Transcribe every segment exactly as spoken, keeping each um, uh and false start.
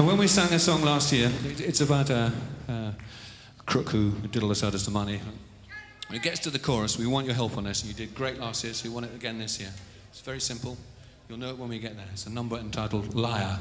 And when we sang a song last year, it's about a, a crook who diddles out us the money. When it gets to the chorus, we want your help on this, and you did great last year, so we want it again this year. It's very simple. You'll know it when we get there. It's a number entitled Liar.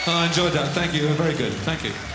I enjoyed that. Thank you. Very good. Thank you.